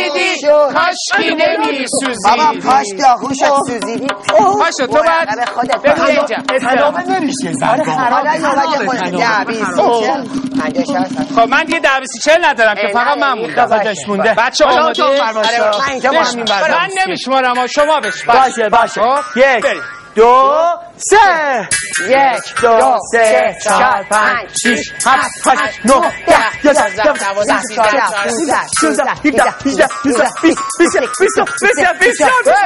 سوزیدی کاشکی نمی سوزیدی بابا پاش داغون شد سوزیدی پاشو تو باید بگو اینجا تنابه نمیشه حالا نوبت خود 10 خب من دیگه 10-20-40 ندارم که فقط من موندم بچه آماده من نمیشمارم شما بشمار باشه 1 2 3 1 2 3 4 5 6 7 8 9 10 11 12 13 14 15 16 17 20 21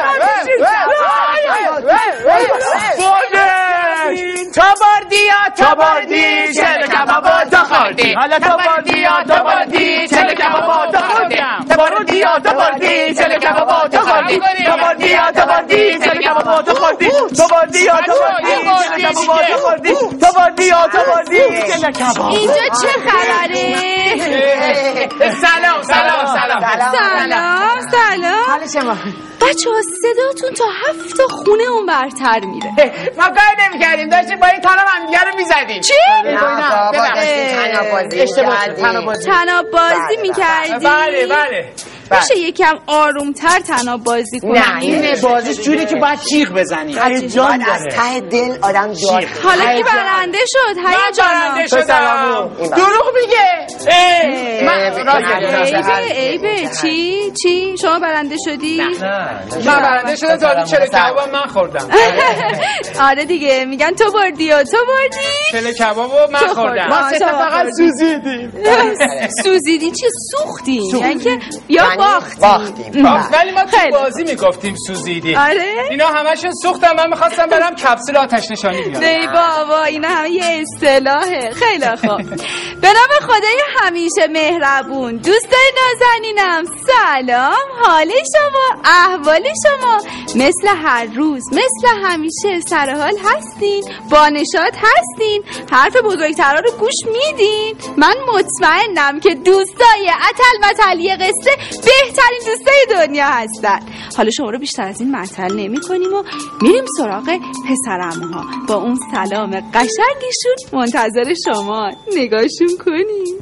تو بردی چل کبابا تو خوردی حالا تو بردی چل کبابا تو خوردی تو بردی چل کبابا تو خوردی تو بردی چل کبابا تو خوردی تو بردی چل کبابا اینجا چه خبره؟ سلام حال شما بچه ها صداتون تا 7 تا خونه اون برتر میره ما کار نمی‌کردیم داشتیم با این تناب هم دیگه رو می‌زدیم چی؟ تناب بازی می‌کردی؟ بله میشه یکم آرومتر تناب بازی کنی؟ نه این بازیش جوری که باید جیغ بزنی باید از ته دل آدم جان حالا که برنده شد برنده شدم دروغ میگه عیبه چی؟ شما برنده شدی؟ من برنده شدم تا چلو کباب من خوردم آره دیگه میگن تو بردی چلو کباب من خوردم ما سه فقط سوزیدی چی سوختیم یعنی که یا باختیم ولی ما تو بازی میگفتیم سوزیدی آره اینا همشون سوختن من میخواستم برم کپسول آتش نشانی بیارم نه بابا اینا همه یه اصطلاحه خیلی خوب به نام خدای همیشه مهربون دوستای نازنینم سلام حال شما احوال شما مثل هر روز مثل همیشه سر حال هستین با نشاط هستین حرف بزرگترا رو گوش میدین من مطمئنم که دوستای اتل متلی قصه بهترین دوستای دنیا هستن حالا شما رو بیشتر از این معطل نمی کنیم و میریم سراغ پسرعموها با اون سلام قشنگشون منتظر شما نگاهشون کنیم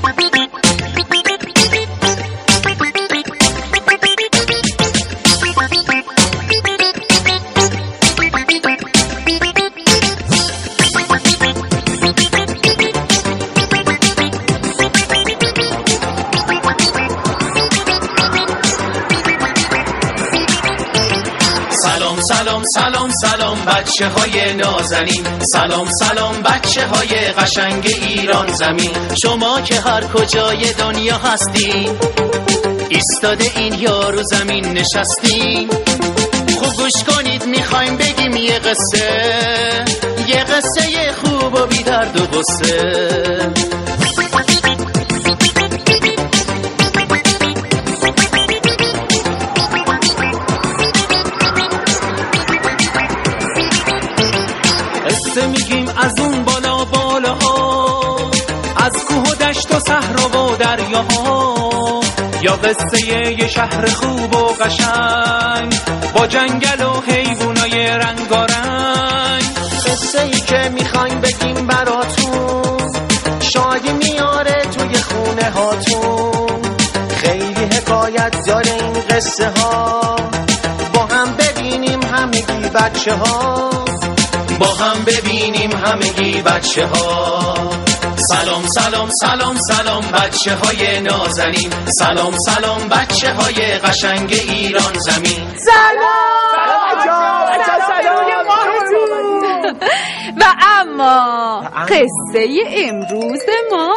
سلام بچه های نازنین سلام بچه های قشنگ ایران زمین شما که هر کجای دنیا هستین ایستاده این یارو زمین نشستین خوب گوش کنید میخوایم بگیم یه قصه خوب و بی درد و غصه میگیم از اون بالاها از کوه و دشت و صحرا و دریاها یا قصه یه شهر خوب و قشنگ با جنگل و حیوانای رنگارنگ قصه ای که میخوایم بگیم براتون شادی میاره توی خونه هاتون خیلی حکایت داره این قصه ها با هم ببینیم همگی بچه ها همگی بچه ها سلام بچه های نازنین سلام بچه های قشنگ ایران زمین و اما قصه امروز ما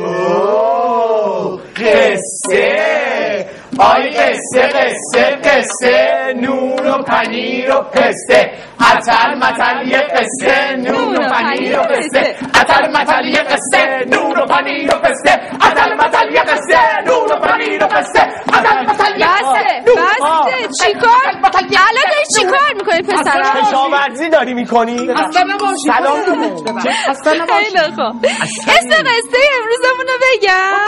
قصه نون و پنیر و پسته اتل متلی قصه نون و پنیر و پسته اتل متلی قصه نون و پنیر و پسته اتل متلی قصه نون و پنیر و پسته اتل متلی بسته چیکار میکنی پسرم کشاورزی داری میکنی اصلا نباشی خیلی خوب اسم قصه امروزمون رو بگم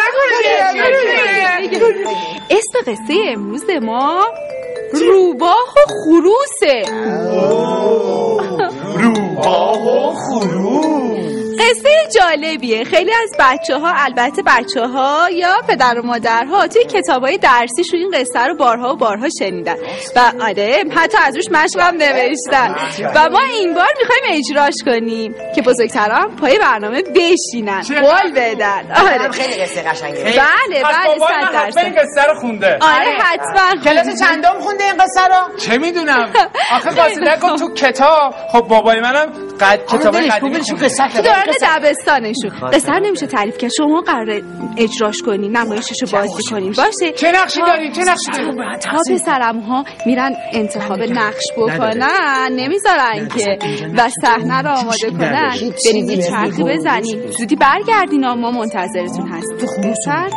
اسم قصه امروز ما روباه و خروسه. روباه و خروس قصه جالبیه. خیلی از بچه‌ها، البته بچه‌ها یا پدر و مادرها توی کتابای درسیشون این قصه رو بارها و بارها شنیدن و آره حتی از روش مشقم نوشتن و ما این بار می‌خوایم اجراش کنیم که بزرگترا هم پای برنامه بشینن قول بدن. آره خیلی قصه قشنگه. بله 100%. این قصه رو خونده. آره حتما. کلاس چندم خونده این قصه رو؟ چه میدونم آخه قصه نکن تو کتاب. خب بابای منم کتاب قدیمی تو دوران دبستانشون قصه رو نمیشه تعریف کرد. شما قراره اجراش کنین، نمایششو بازی کنین باشه. چه نقشی دارین؟ چه نقشی دارین؟ تا پسرم‌ها میرن انتخاب نقش بکنن نمیذارن که و صحنه رو آماده کنن. برید یه چرخی بزنین زودی برگردین ما منتظرتون هستیم.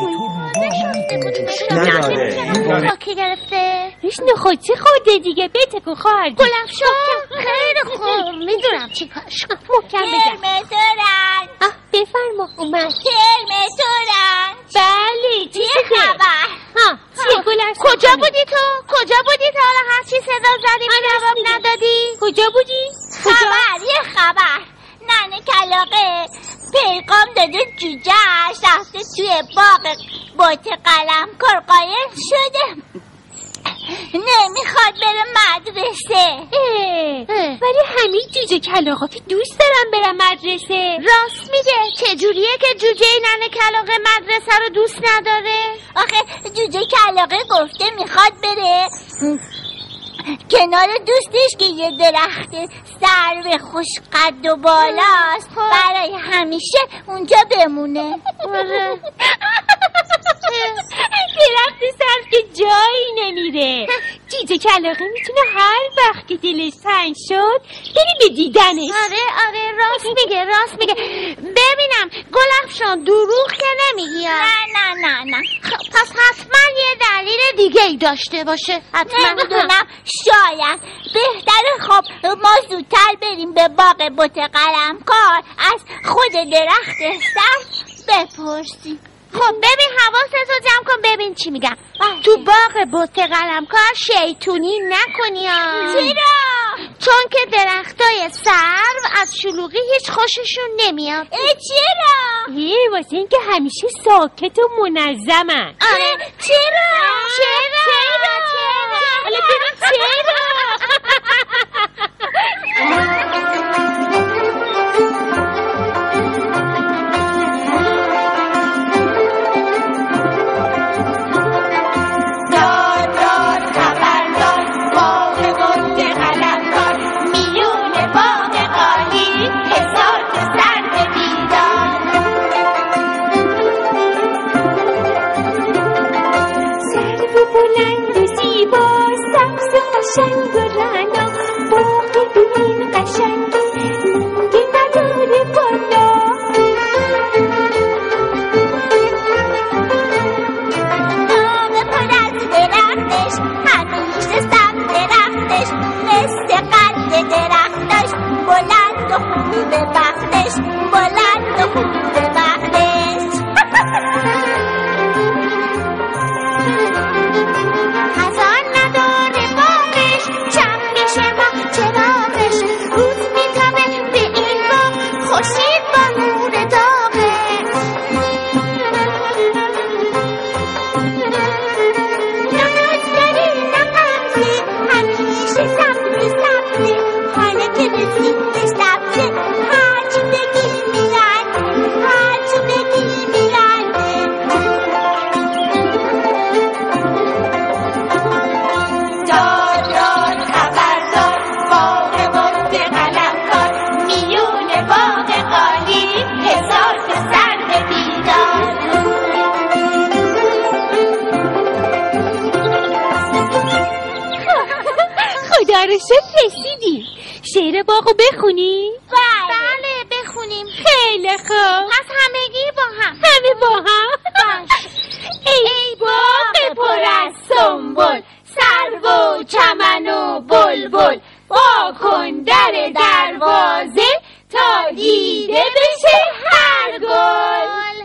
نداره که گرفته ریش نخوچی خوده دیگه بتکن خواهر گلفشان خیلی خوب میدونم چی کارش محکم بگم ترمتورن بفرما اومد ترمتورن بله چی خبر چیه گلفشان کجا بودی تو؟ کجا بودی تا حالا هر چی صدا زدی جواب ندادی؟ کجا بودی؟ خبر یه خبر ننه کلاقه پیغام داده جوجهش رفته توی باغ بوت قلم کار قایم شده نمیخواد بره مدرسه. ولی همین جوجه کلاغافی دوست دارم برم مدرسه. راست میگه. چجوریه که جوجه ننه کلاغه مدرسه رو دوست نداره؟ آخه جوجه کلاغه گفته میخواد بره کنار دوستش که یه درخت سرو خوش قد و بالاست برای همیشه اونجا بمونه. درخت سرو که جایی نمیره. جوجه کلاغه میتونه هر وقت که دلش تنگ شد بری به دیدنش. آره راست میگه. ببینم گلفشان دروغ که نمیگی؟ نه پس حتما یه دلیل دیگه ای داشته باشه. حتما نمیدونم شاید بهتره خب ما زودتر بریم به باغ بوت قلمکار از خود درخت سرو بپرسیم. خب ببین حواستو جمع کن ببین چی میگم. تو باغ بوت قلمکار شیطونی نکنی. چرا؟ چون که درختای سرو از شلوغی هیچ خوششون نمیاد. چرا؟ واسه این که همیشه ساکت و منظمن. آره چرا؟ حالا ببین چرا؟ قشنگ و رنا باقی ببین قشنگ نونگی نداره بالا باغ پر از درختش همیشه سبز درختش مثل قد درختش بلند و خوبی به بختش بلند و خوبی به بختش خزان نداره باغش شب میشه ما چراغش روز میتمه به این باغ خورشید با نور داغش نقد داری نقمزی همیشه سبزی حالا که رسید به سبزه هرچی بگی میرنده هرچی بگی میرنده دار خبردار باغ بوت قلمکار میونه باغ قالی هزار که سر بیدار خدا رو شکر رسیدیم. شعر باغو بخونی؟ بله بخونیم. خیلی خوب. پس همگی با هم. همه با هم. باش. ای باغ پر از سنبل سرو و چمن و بلبل وا کن در دروازه تا دیده بشه هر گل.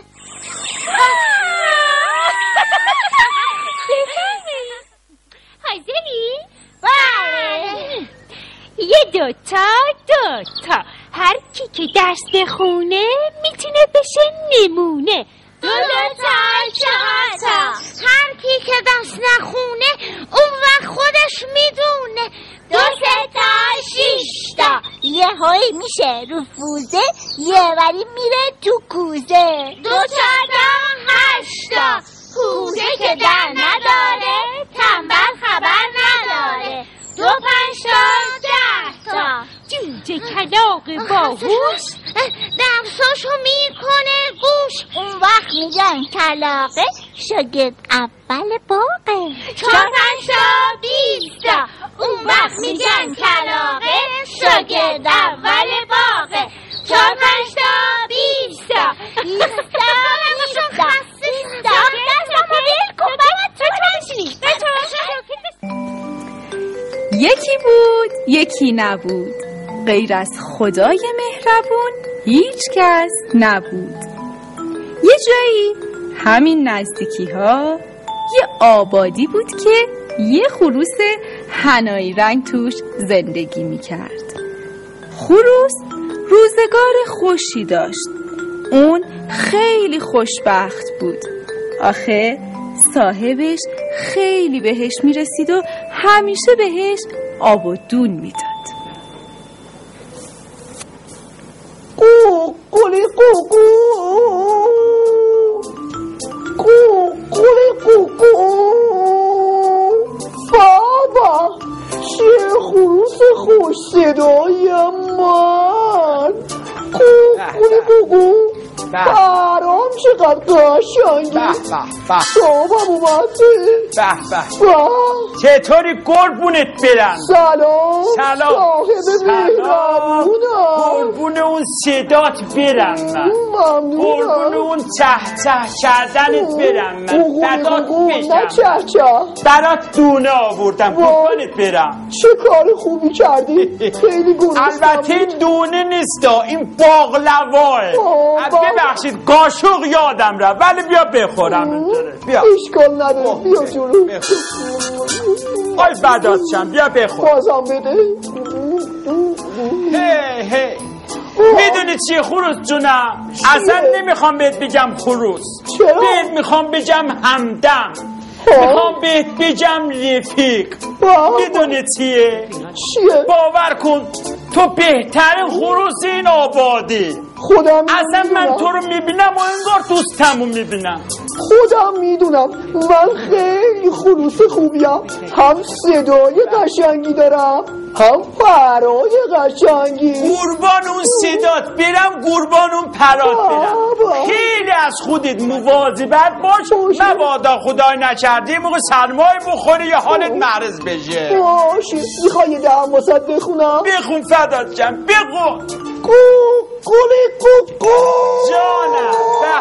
حاضری؟ بله. یه دوتا هر کی که دست بخونه میتونه بشه نمونه. 2 تا 4 تا. هر کی که دست نخونه اون وقت خودش میدونه. 2 تا 6 تا. یه هایی میشه رفوزه، یه وری میره تو کوزه. 2 تا 8 تا. کوزه که در نداره تنبل خبر نداره. 2 5 تا 10 تا. جوجه کلاغ باهوش درساشو میکنه گوش. اون وقت میگن کلاغه شاگرد اول باغه. 4 5 تا 20 تا. اون وقت میگن کلاغه شاگرد اول باغه. 4 5 تا 20 تا. 20 تا 20 تا. یکی بود یکی نبود، غیر از خدای مهربون هیچ کس نبود. یه جایی همین نزدیکی ها یه آبادی بود که یه خروس حنایی رنگ توش زندگی میکرد. خروس روزگار خوشی داشت. اون خیلی خوشبخت بود. آخه صاحبش خیلی بهش میرسید و همیشه بهش آب و دون میداد. قولی قوقو قولی قوقو. بابا چه خروس خوش صدای من. قولی قوقو. برام چقدر قشنگی. صاحبم اومده. چطوری قربونت برم؟ سلام. صاحب مهربونم. قربون اون صدات برم من. ممنونم. قربون اون چه کردنت برم من. فدات بشم. برات دونه آوردم. قربونت برم. چه کار خوبی کردی. خیلی گرسنم. البته این دونه نیستا، این باقلواه. ببخشید قاشق یادم رفت، ولی بیا بخورم. بیا. اشکال نداره. بیا جلو. آی بدات شم. بیا بخور. بازم بده. هی میدونی چیه خروس جونم؟ اصلا نمیخوام بهت بگم خروس. چرا؟ بهت میخوام بگم همدم. میخوام بهت بگم رفیق. میدونی چیه؟ باور کن تو بهترین خروس این آبادی. خودم اصلا من تو رو میبینم و انگار دوستمو میبینم. خودم میدونم من خیلی خروس خوبیم. هم صدای قشنگی دارم هم پرای قشنگی. قربان اون صدات برم، قربان اون پرات برم. خیلی از خودت مواظبت باش، مبادا خدای نکرده موقع سرمای بخوری یا حالت معرض بشه. باشه. میخوای یه دهم واسد بخونم؟ بخون فدات جم. بخون. قولی جانم.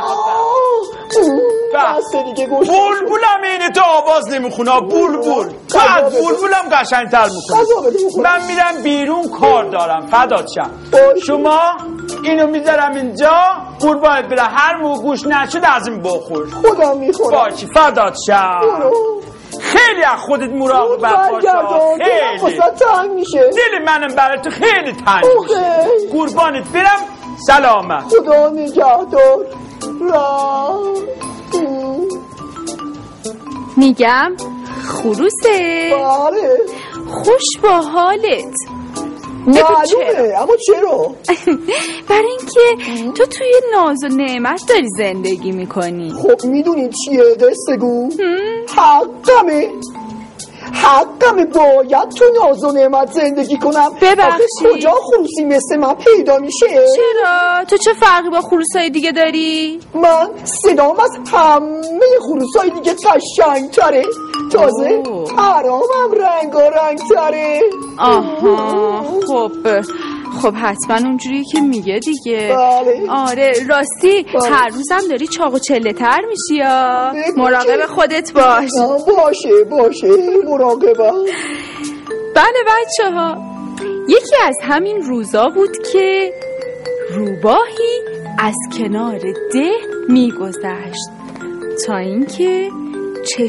بسته دیگه گوش. بلبولم اینه تو آواز نمیخونه. بلبول بلبولم قشنگتر میکنه. من میرم بیرون کار دارم. فدات شم. شما اینو میذارم اینجا. قربانت برم. هر موقع گوش نشد از این بخور. خودم میخورم. باشی. فدات شم. خیلی از خودت مراقبت باش. خیلی تنگ میشه. دل منم برای تو خیلی تنگ میشه. قربانت برم. سلامت. خدا نگهدار. میگم خروسه. بله. خوش با حالت. معلومه. اما چرا؟ برای اینکه تو توی ناز و نعمت داری زندگی میکنی. خب میدونی چیه دستگو؟ حقمه باید تو ناز و نعمت زندگی کنم. ببخشید کجا خروسی مثل من پیدا میشه؟ چرا؟ تو چه فرقی با خروسای دیگه داری؟ من صدام از همه خروسای دیگه قشنگ تره. تازه پرامم رنگارنگ تره. آها. خب حتما اونجوریه که میگه دیگه. بله. آره راستی. بله. هر روزم داری چاق و چله تر میشی یا مراقب خودت باش. باشه مراقبم. بله بچه ها، یکی از همین روزا بود که روباهی از کنار ده میگذشت تا اینکه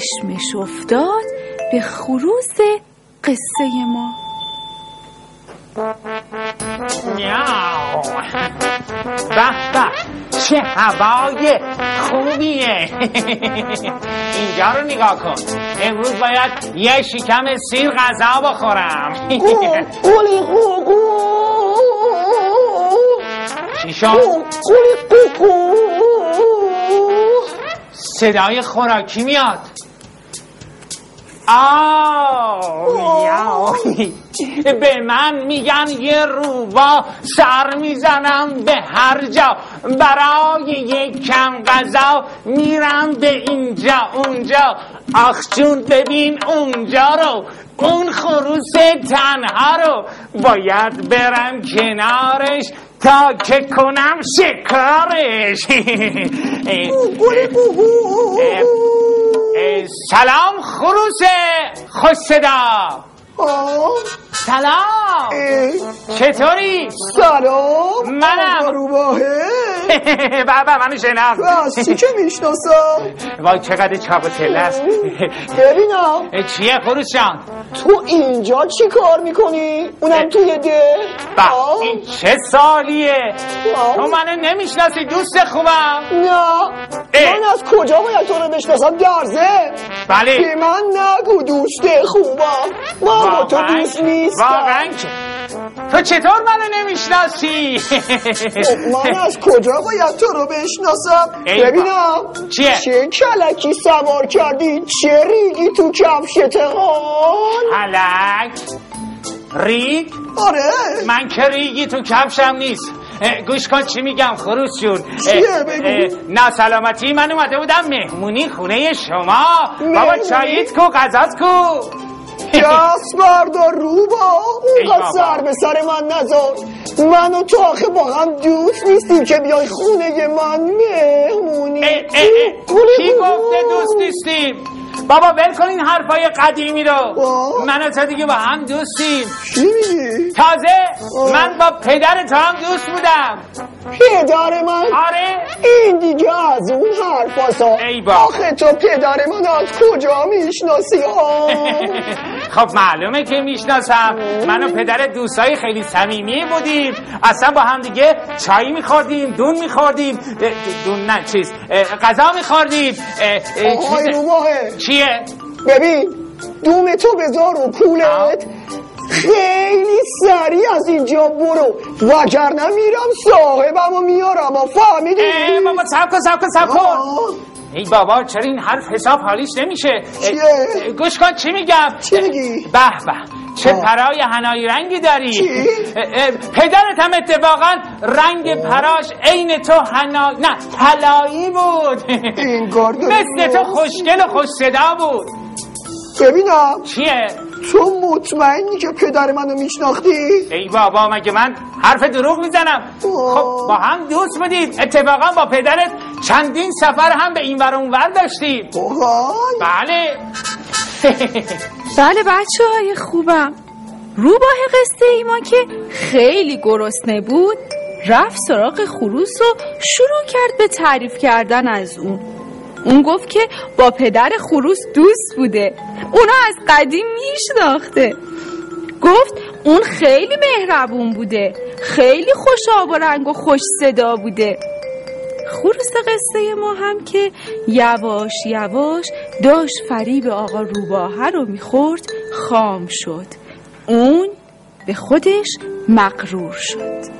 چشمش افتاد به خروس قصه ما. میاو. به به چه هوای خوبیه. اینجا رو نگاه کن. امروز باید یه شکم سیر غذا بخورم. چی شد؟ صدای خوراکی میاد. میاو. به من میگن یه روبا سر میزنم به هر جا، برای یک کم غذا میرم به اینجا اونجا. آخ جون ببین اونجا رو، اون خروس تنها رو باید برم کنارش تا که کنم شکارش. سلام خروس خوش صدا. سلام. چطوری؟ سلام. منم روباهه. بابا منو شناخت. راستی که میشناسم. وای چقدر چاق و تله است. ببینم چیه خروس جان؟ تو اینجا چی کار میکنی؟ اونم توی ده. این چه سالیه؟ تو منو نمیشناسی دوست خوبم؟ نه من از کجا باید تو رو بشناسم درزه؟ بله. به من نگو دوست خوبم، من با تو دوست نیستم. واقعا که تو چطور منو نمیشناسی؟ من از کجا باید تو رو بشناسم؟ ببینم چیه؟ چه کلکی سوار کردی؟ چه ریگی تو کفشت هان؟ کلک؟ ریگ؟ آره من که ریگی تو کفشم نیست. گوش کن چی میگم خروس جون. چیه بگو؟ ناسلامتی من اومده بودم مهمونی خونه شما. بابا چاییت کو غذات کو. دست بردار روبا، اونقدر سر به سر من نذار. من و تو آخه با هم دوست نیستیم که بیای خونه من مهمونی. کی گفته دوست نیستیم؟ بابا ول کن این حرفای قدیمی رو. من و تو دیگه با هم دوستیم. چی میگی؟ تازه من با پدر تو هم دوست بودم. پدر من؟ آره این دیگه از اون حرفاسا. ای بابا آخه تو پدر من از کجا میشناسی؟ خب معلومه که میشناسم. من و پدر دوستای خیلی صمیمی بودیم. اصلا با هم دیگه چای میخوردیم، دون میخوردیم، دون نه چیز غذا میخوردیم. آهای روباهه چیه؟ ببین دوم تو بذار رو کولت، خیلی سریع از اینجا برو وگرنه میرم صاحبمو میارم. فهمیدی؟ بابا سب کن. ای بابا چرا این حرف حساب حالیش نمیشه؟ چیه؟ گوش کن چی میگم. چی میگی؟ به چه پرای حنایی رنگی داری. پدرت هم اتفاقا رنگ پراش عین تو نه طلایی بود. این گردن مثل تو خوشگل و خوش صدا بود. ببینم چیه؟ تو مطمئنی که پدر منو میشناختی؟ ای بابا مگه من حرف دروغ میزنم؟ خب با هم دوست بودیم. اتفاقا با پدرت چندین سفر هم به این ور اون ور داشتیم. بله. بله بچه های خوبم. روباه قصه ای ما که خیلی گرسنه بود رفت سراغ خروس و شروع کرد به تعریف کردن از اون گفت که با پدر خروس دوست بوده، اونا از قدیم میشناخته. گفت اون خیلی مهربون بوده، خیلی خوش آب و رنگ و خوش صدا بوده. خروس قصه ما هم که یواش یواش داشت فریب آقا روباهه رو میخورد خام شد. اون به خودش مغرور شد.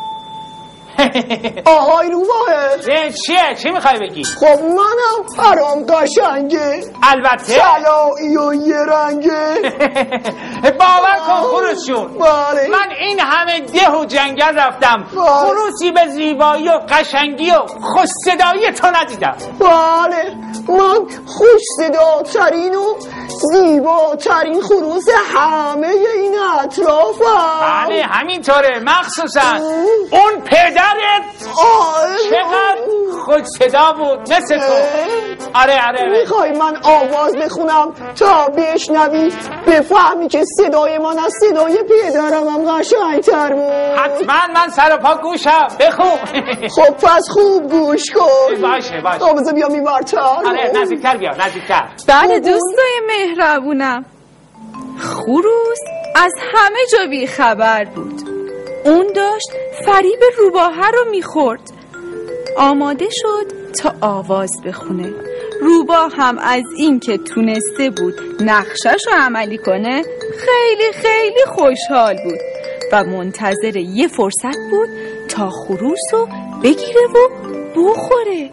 آهای روباهه چی میخوای بگی؟ خب منم پرام قشنگه، البته طلایی و یه رنگه. باور کن خروس جون، بله. من این همه ده و جنگل رفتم، خروسی به زیبایی و قشنگی و خوش صدایی تو ندیدم. بله من خوش صداترین و زیباترین خروس همه این اطرافم. بله همینطوره، مخصوصا اون پدرت چقدر خوش صدا بود مثل تو. آره میخوای من آواز بخونم تا بشنوی بفهمی که صدای من از صدای پدرم هم قشنگتر بود؟ حتما من سر و پا گوشم، بخون. خب پس خوب گوش کن. باشه بذار بیام این ورتر. آره نزدیکتر بیا، نزدیکتر. بله دوستای مهربونم، خروس از همه جا بی خبر بود. اون داشت فریب روباهه رو میخورد. آماده شد تا آواز بخونه. روباه هم از این که تونسته بود نقشش رو عملی کنه خیلی خیلی خوشحال بود و منتظر یه فرصت بود تا خروس رو بگیره و بخوره.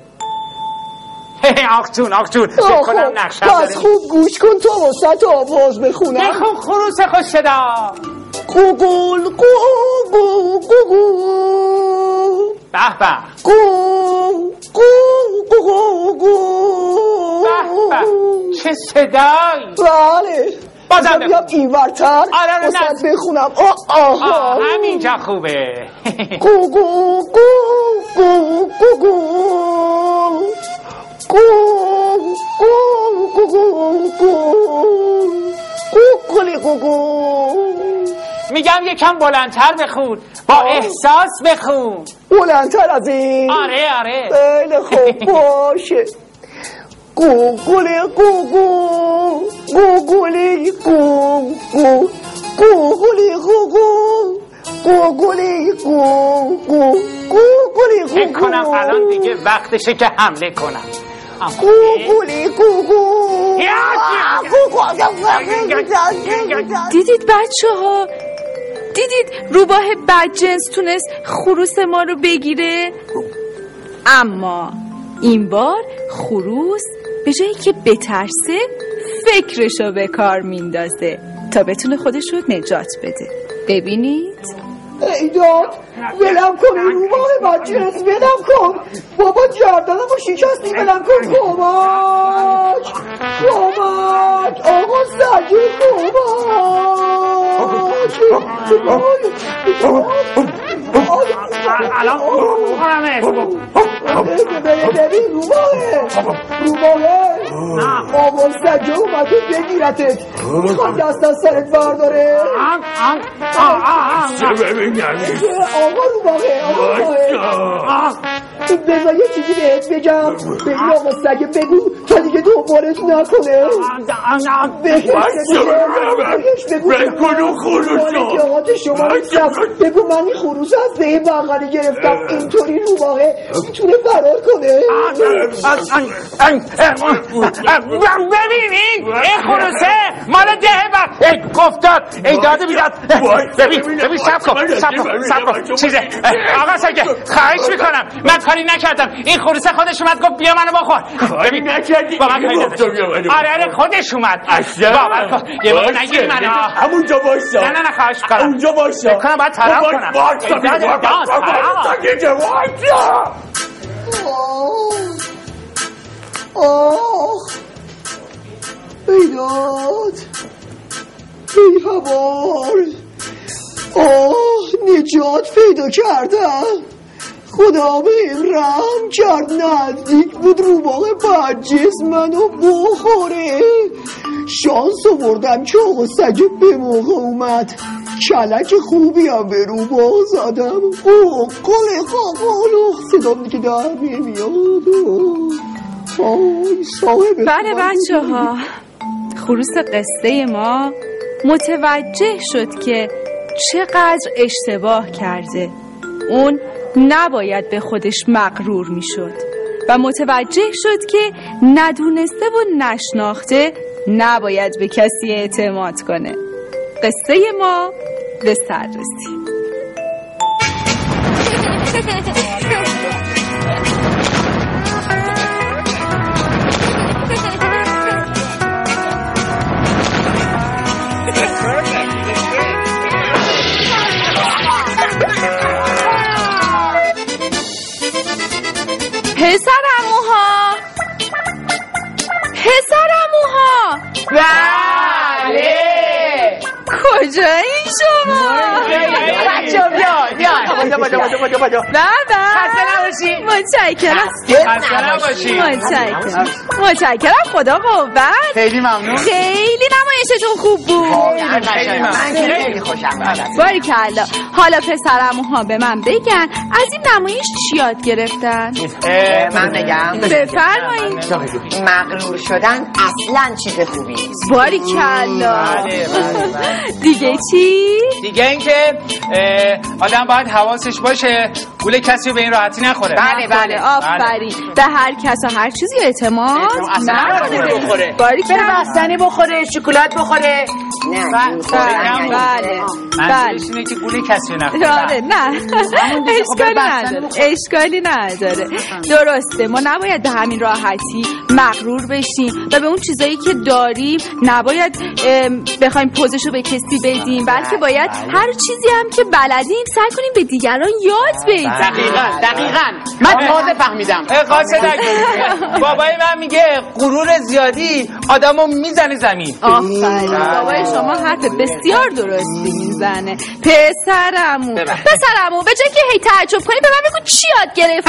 آقتون فکر کنم نقشم داره. پس خوب گوش کن تا وسط آواز بخونم. بخون خروس خوش صدا. گوگل گوگل گوگل به به چه صدایی. بله بازم بیام این ورتر وسط بخونم. همینجا خوبه. گوگل گوگل گوگل. میگم یکم بلندتر بخون، با احساس بخون. بلندتر از این؟ آره خیلی خوب باشه. گوگل گوگل گوگلی گوگل گوگلی گوگل گوگلی گوگل گوگلی فکر کنم الان دیگه وقتشه که حمله کنم. گوگلی گوگل. دیدید بچه ها؟ دیدید روباه بدجنس تونست خروس ما رو بگیره؟ اما این بار خروس به جایی که بترسه فکرشو به کار میندازه تا بتونه خودش رو نجات بده. ببینید. ایداد ولم کن این روباه بدجنس، ولم کن بابا، گردنم رو شکستی، ولم کن. کمک آقا سجی، الان ببین روباهه آقا سجی اومد بگیرتت، میخواد دست از سرت برداره. آقا روباهه بذار یه چیزی بهت بگم. ببین آقا سگه بگو تا دیگه دوبارت نکنه. بگو خروس شما بگو من این خروس از به بغلی گرفتم، اینطوری روباهه میتونه فرار کنه. ببینید این خروسه مال ده گفتاد ایداده بیداد. ببین سب کن چیزه. آقا سگه خواهش میکنم، من کاری نکردم. این خروسه خودش اومد گفت بیا منو بخور. ببین نکردی با من کاری نداشت. آره خودش اومد. باور کن یه موقع نگیری منو. همونجا باشا. نه خواهش میکنم اونجا باشا. فکر کنم باید طرف کنم. ایداد ای هوار، نجات پیدا کردم. خدا بهم رحم کرد، نزدیک بود روباه بدجنس منو بخوره. شانس آوردم که آقا سگه به موقع اومد. کلک خوبی هم به روباه زدم. قله صدام دیگه در نمیاد. بله بچه ها، خروس قصه ما متوجه شد که چقدر اشتباه کرده. اون نباید به خودش مغرور می شد و متوجه شد که ندونسته و نشناخته نباید به کسی اعتماد کنه. قصه ما به سر رسید. پسرموها بله کجایی شما؟ بچه بیا متشکرم خدا قوت. خیلی ممنون. خیلی نمایش نمایشتون خوب بود؟ من خیلی خوشم اومد. باریکلا. حالا پسرعموها به من بگن از این نمایش چی یاد گرفتن؟ من بگم بفرمایید. مغرور شدن اصلا چیز خوبی نیست. باریکلا. دیگه چی؟ دیگه اینکه آدم باید حواسش باشه گول کسی به این راحتی نخوره. بله آفرین. به هر کس و هر چیزی اعتماد نکنه. باریکلا. بستنی بخوره، شکلات بخوره. بله. منظورش اینه که گول کسی نخوره. آره نه اشکالی نداره. درسته، ما نباید به همین راحتی مغرور بشیم و به اون چیزایی که داریم نباید بخوایم پوزشو به کسی بدیم، بلکه باید هر چیزی هم که بلدیم سعی کنیم به دیگران یاد بدیم. دقیقاً من تازه فهمیدم. قاصدک بابای من میگه غرور زیادی آدمو میزنه زمین. آفرین، بابای شما حرف بسیار درستی میزنه. پسرعمو به جای که هی تعجب کنی به من بگو چی یاد گرفتی؟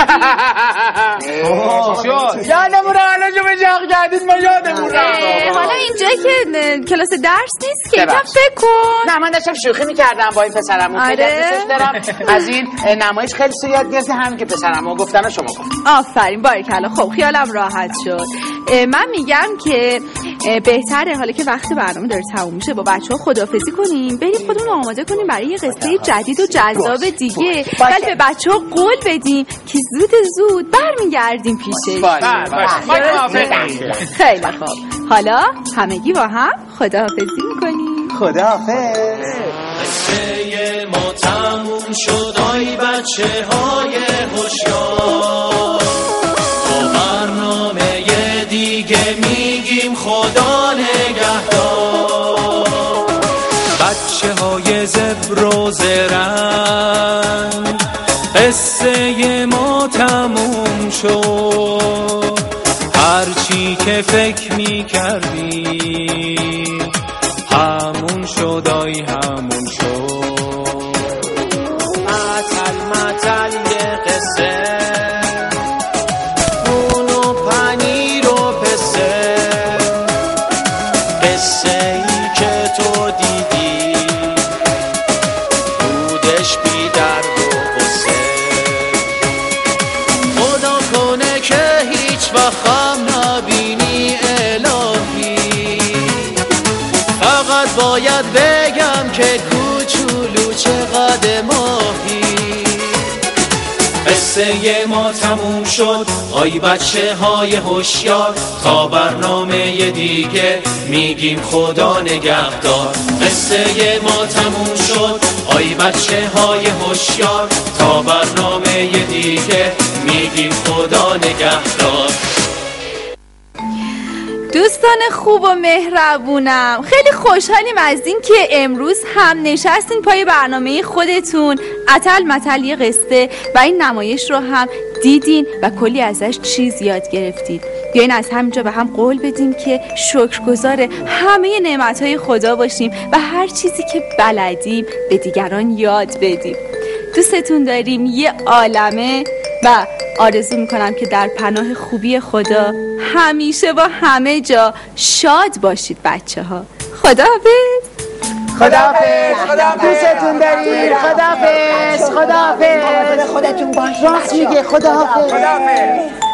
یادمون حالا جو به جاق کردید ما یادمون حالا اینجا که کلاس درس نیست که اینجا فکر کن. نه من داشتم شوخی میکردم با این پسرمو. خیلی دوستش دارم. از این نمایش خیلی یاد گرفتم، همین که پسرمو گفتن و شما گفتید. آفرین باریکلا. خب خیالم راحت شد. من میگم که بهتره حالا که وقت برنامه داره تموم میشه با بچه‌ها خداحافظی کنیم، بریم خودمون آماده کنیم برای یه قصه جدید و جذاب دیگه. ولی به بچه‌ها قول بدیم که زود برمیگردیم پیشش. خیلی خوب. حالا همگی با هم خداحافظی میکنیم. خداحافظ. قصه ما تموم شد آی بچه های هوشیار، با برنامه دیگه میگیم خدا نگهدار. بچه های زبر و زرنگ قصه ما تموم شد، هرچی که فکر میکردی همون شد آی همون شد. متل یه قصه، نون و پنیر و پسه، قصه ای که تو دیدی بودش بی درد و قصه. خدا کنه که هیچ وقت غم نبینی الهی، فقط باید بگم که کوچولو چقدر ماهی. قصه ما تموم شد آی بچه های هوشیار، تا برنامه دیگه میگیم خدا نگهدار. قصه ما تموم شد آی بچه های هوشیار، تا برنامه دیگه میگیم خدا نگهدار. دوستان خوب و مهربونم، خیلی خوشحالیم از این که امروز هم نشستین پای برنامه خودتون اتل متل یه قصه و این نمایش رو هم دیدین و کلی ازش چیز یاد گرفتید. بیاین از همینجا به هم قول بدیم که شکرگزار همه نعمتهای خدا باشیم و هر چیزی که بلدیم به دیگران یاد بدیم. دوستتون داریم یه عالمه و آرزو میکنم که در پناه خوبی خدا همیشه با همه جا شاد باشید بچه ها. خداحافظ. دوستتون داریم. خداحافظ. خداحافظ. خودتون باش. راست میگه. خداحافظ.